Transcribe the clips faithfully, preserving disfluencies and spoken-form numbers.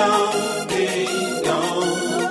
dong, ding dong.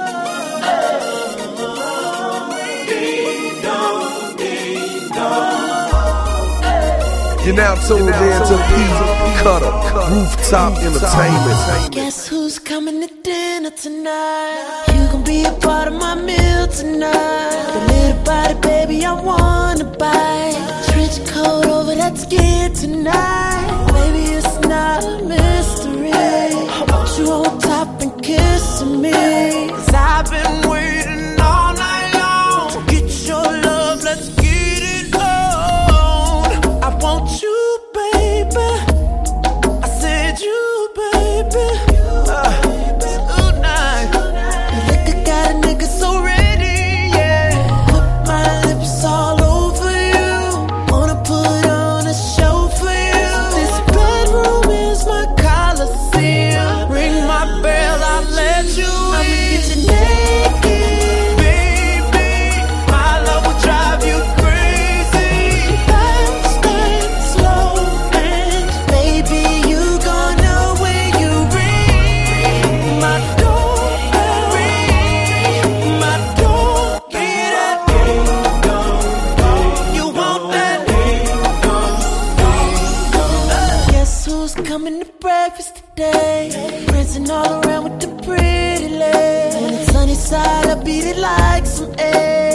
Ding dong, ding dong. You're now tuned in to P. Cutter, Rooftop Entertainment. Guess who's coming to dinner tonight? You gon' be a part of my meal tonight. The little body, baby, I wanna bite. Trench coat over that skin tonight. Baby, it's not a mystery. I want you on top and kissing me. Cause I've been waiting all night long to get your love, let's get it on. I want you, baby. I said you, baby. Uh, tonight. The liquor got a nigga so ready, yeah. Put my lips all over you. Wanna put on a show for you. This bedroom is my coliseum. Ring my bell, I'll let you in. I'ma get you naked, baby. My love will drive you crazy. Fast and slow, and baby, you gon' know when you ring my doorbell. Ring my door. Get that ding dong dong. You want that ding dong dong. Guess who's coming to breakfast today? Prancing all around with the pretty legs. On the sunny side, I beat it like some eggs.